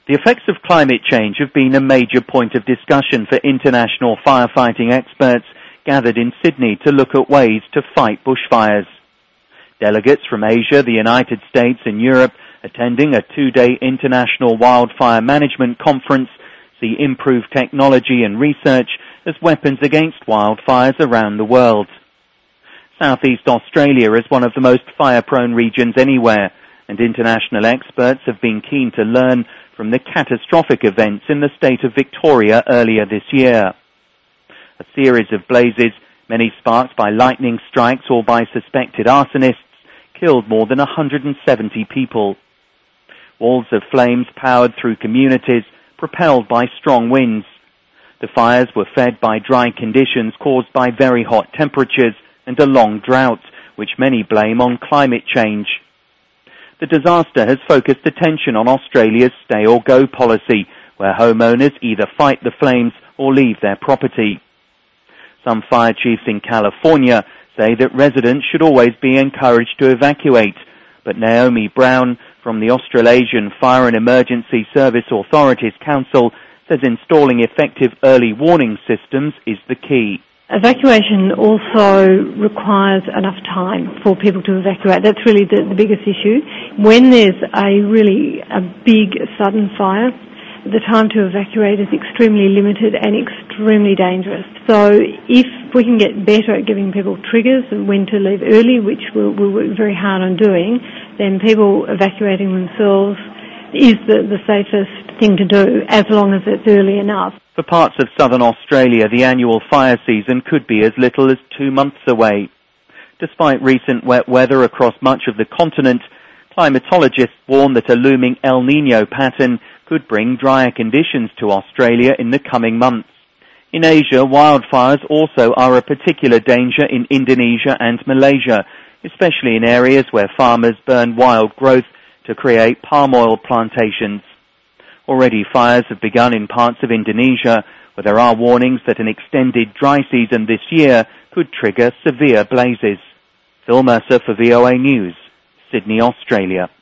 The effects of climate change have been a major point of discussion for international firefighting experts gathered in Sydney to look at ways to fight bushfires. Delegates from Asia, the United States and Europe attending a 2-day international wildfire management conference see improved technology and research as weapons against wildfires around the world. Southeast Australia is one of the most fire-prone regions anywhere, and international experts have been keen to learn from the catastrophic events in the state of Victoria earlier this year. A series of blazes, many sparked by lightning strikes or by suspected arsonists, killed more than 170 people. Walls of flames powered through communities, propelled by strong winds. The fires were fed by dry conditions caused by very hot temperatures and a long drought, which many blame on climate change. The disaster has focused attention on Australia's stay-or-go policy, where homeowners either fight the flames or leave their property. Some fire chiefs in California say that residents should always be encouraged to evacuate, but Naomi Brown from the Australasian Fire and Emergency Service Authorities Council says installing effective early warning systems is the key. Evacuation also requires enough time for people to evacuate. That's really the biggest issue. When there's a big sudden fire, the time to evacuate is extremely limited and extremely dangerous. So if we can get better at giving people triggers and when to leave early, which we'll work very hard on doing, then people evacuating themselves is the safest thing to do as long as it's early enough. For parts of southern Australia, the annual fire season could be as little as 2 months away. Despite recent wet weather across much of the continent, climatologists warn that a looming El Niño pattern could bring drier conditions to Australia in the coming months. In Asia, wildfires also are a particular danger in Indonesia and Malaysia, especially in areas where farmers burn wild growth to create palm oil plantations. Already fires have begun in parts of Indonesia, where there are warnings that an extended dry season this year could trigger severe blazes. Phil Mercer for VOA News, Sydney, Australia.